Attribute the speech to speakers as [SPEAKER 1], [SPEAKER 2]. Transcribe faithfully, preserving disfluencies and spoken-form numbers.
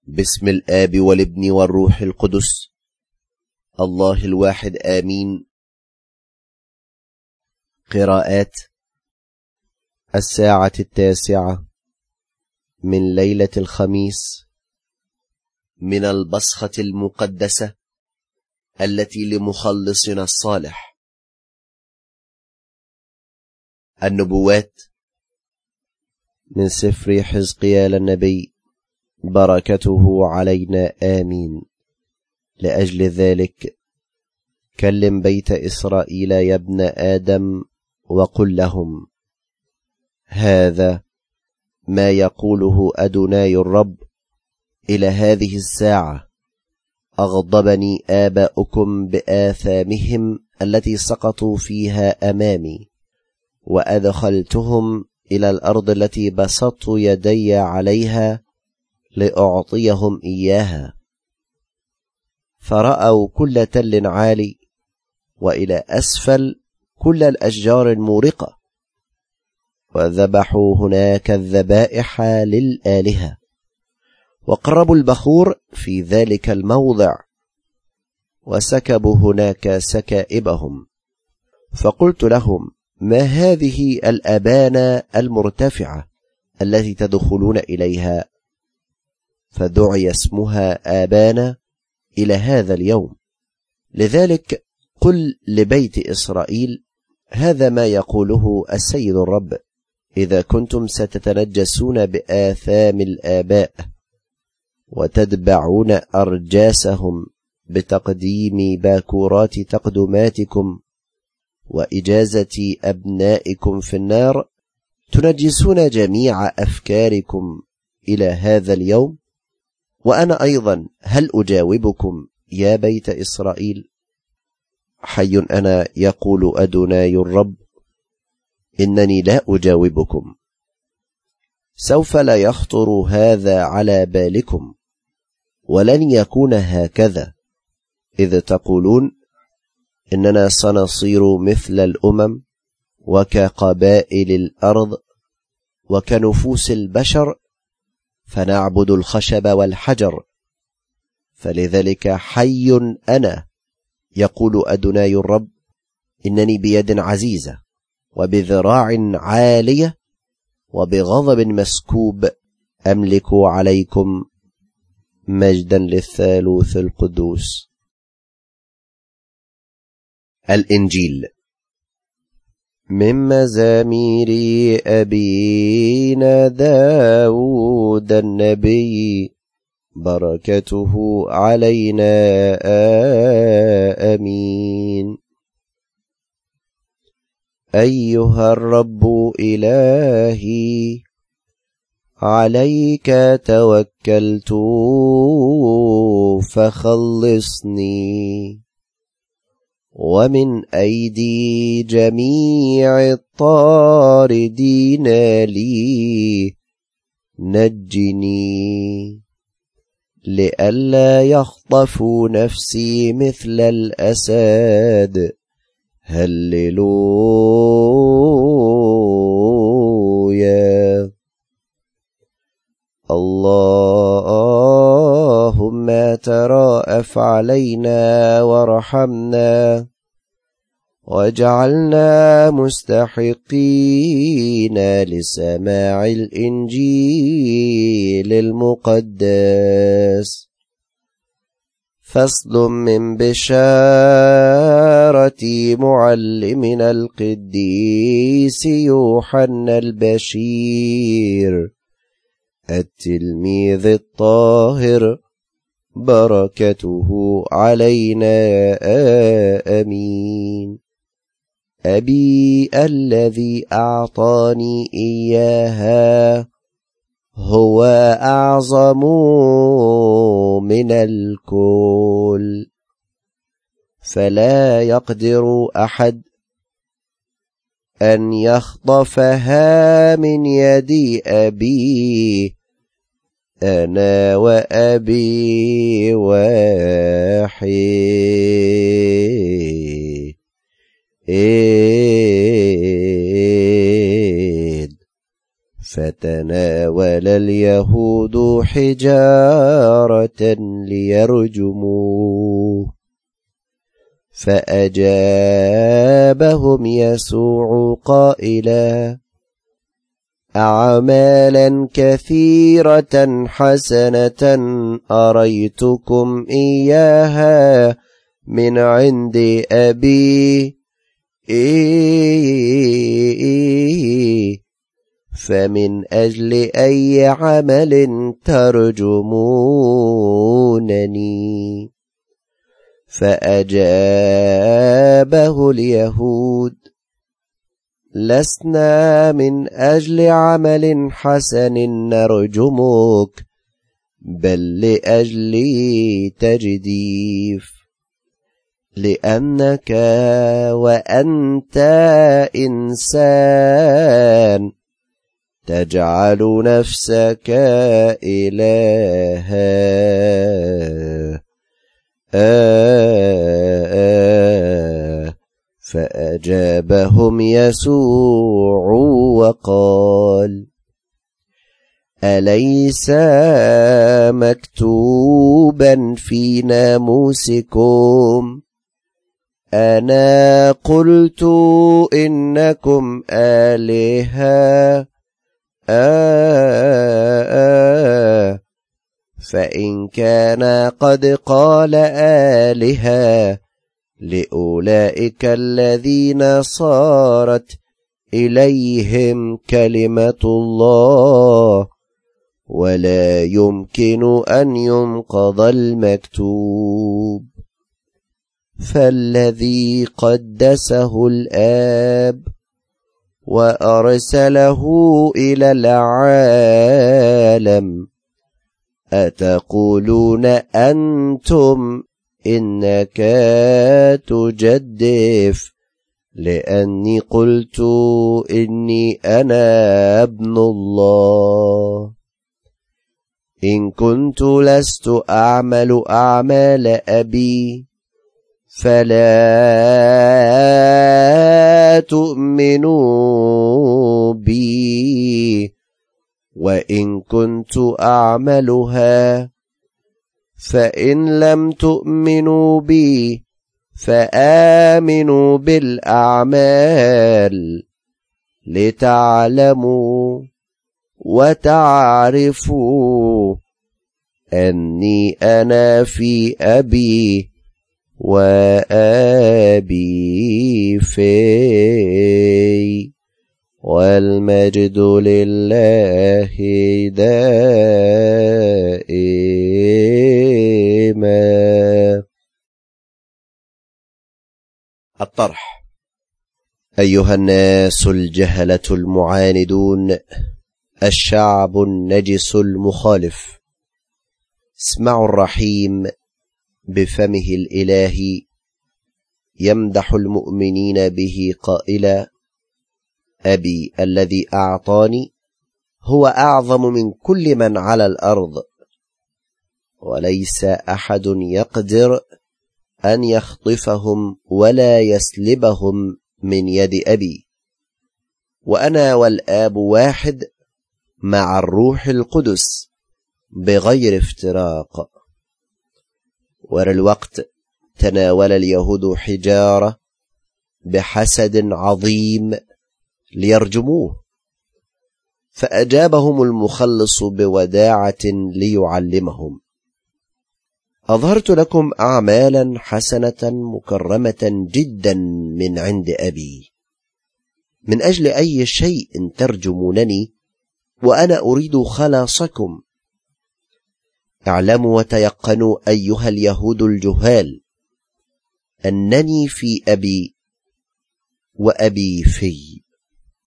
[SPEAKER 1] باسم الآب والابن والروح القدس الله الواحد آمين. قراءات الساعة التاسعة من ليلة الخميس من البصخة المقدسة التي لمخلصنا الصالح. النبوات من سفر حزقيال النبي، بركته علينا آمين. لأجل ذلك كلم بيت إسرائيل يا ابن آدم وقل لهم: هذا ما يقوله أدوناي الرب: إلى هذه الساعة أغضبني آباؤكم بآثامهم التي سقطوا فيها أمامي، وأدخلتهم إلى الأرض التي بسطت يدي عليها لأعطيهم إياها، فرأوا كل تل عالي وإلى أسفل كل الأشجار المورقة، وذبحوا هناك الذبائح للآلهة، وقربوا البخور في ذلك الموضع، وسكبوا هناك سكائبهم. فقلت لهم: ما هذه الأبانة المرتفعة التي تدخلون إليها؟ فدعي اسمها آبانا إلى هذا اليوم. لذلك قل لبيت إسرائيل: هذا ما يقوله السيد الرب: إذا كنتم ستتنجسون بآثام الآباء وتتبعون أرجاسهم بتقديم باكورات تقدماتكم وإجازة أبنائكم في النار، تنجسون جميع أفكاركم إلى هذا اليوم. وأنا أيضا هل أجاوبكم يا بيت إسرائيل؟ حي أنا يقول أدوناي الرب، إنني لا أجاوبكم. سوف لا يخطر هذا على بالكم، ولن يكون هكذا، إذ تقولون: إننا سنصير مثل الأمم وكقبائل الأرض وكنفوس البشر، فنعبد الخشب والحجر. فلذلك حي أنا يقول أدوناي الرب، إنني بيد عزيزة وبذراع عالية وبغضب مسكوب أملك عليكم، مجدا للثالوث القدوس. الإنجيل من مزامير أبينا داود النبي، بركته علينا آمين. أيها الرب إلهي، عليك توكلت فخلصني، ومن أيدي جميع الطاردين لي نجني، لئلا يخطفوا نفسي مثل الأساد. هللويا. اللهم ترأف علينا وارحمنا، واجعلنا مستحقين لسماع الإنجيل المقدس. فصل من بشارة معلمنا القديس يوحنا البشير التلميذ الطاهر، بركته علينا آمين. أبي الذي أعطاني إياها هو أعظم من الكل، فلا يقدر أحد أن يخطفها من يد أبي. أنا وأبي واحد. فتناول اليهود حجارة ليرجموه. فأجابهم يسوع قائلا: أعمالا كثيرة حسنة أريتكم إياها من عند أبي، فمن أجل أي عمل ترجمونني؟ فأجابه اليهود: لسنا من أجل عمل حسن نرجمك، بل لأجل تجديف، لأنك وأنت إنسان تجعل نفسك إلها. آه آه فأجابهم يسوع وقال: أليس مكتوبا في ناموسكم: أنا قلت إنكم آلهة؟ آه آه فإن كان قد قال آلهة لأولئك الذين صارت إليهم كلمة الله، ولا يمكن أن ينقض المكتوب. فالذي قدسه الآب وأرسله إلى العالم، أتقولون أنتم إنك تجدف، لأني قلت إني أنا ابن الله؟ إن كنت لست أعمل أعمال أبي فلا تؤمنوا بي، وإن كنت أعملها فإن لم تؤمنوا بي فآمنوا بالأعمال، لتعلموا وتعرفوا أني أنا في أبي وآبي في، والمجد لله دائما. الطرح. أيها الناس الجهلة المعاندون، الشعب النجس المخالف، اسمعوا الرحيم بفمه الإلهي يمدح المؤمنين به قائلا: أبي الذي أعطاني هو أعظم من كل من على الأرض، وليس أحد يقدر أن يخطفهم ولا يسلبهم من يد أبي، وأنا والآب واحد مع الروح القدس بغير افتراق. ور الوقت تناول اليهود حجارة بحسد عظيم ليرجموه، فأجابهم المخلص بوداعة ليعلمهم: أظهرت لكم أعمالا حسنة مكرمة جدا من عند أبي، من أجل أي شيء ترجمونني وأنا أريد خلاصكم؟ اعلموا وتيقنوا أيها اليهود الجهال أنني في أبي وأبي في.